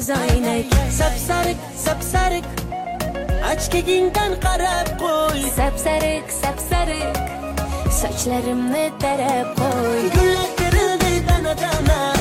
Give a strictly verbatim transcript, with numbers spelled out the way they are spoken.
ko'zoynak. Sapsariq, sapsariq, ochkagingdan qarab qo'y. Sapsariq, sapsariq, sochlarimni tarab qo'y. Gullar terildi dana dana,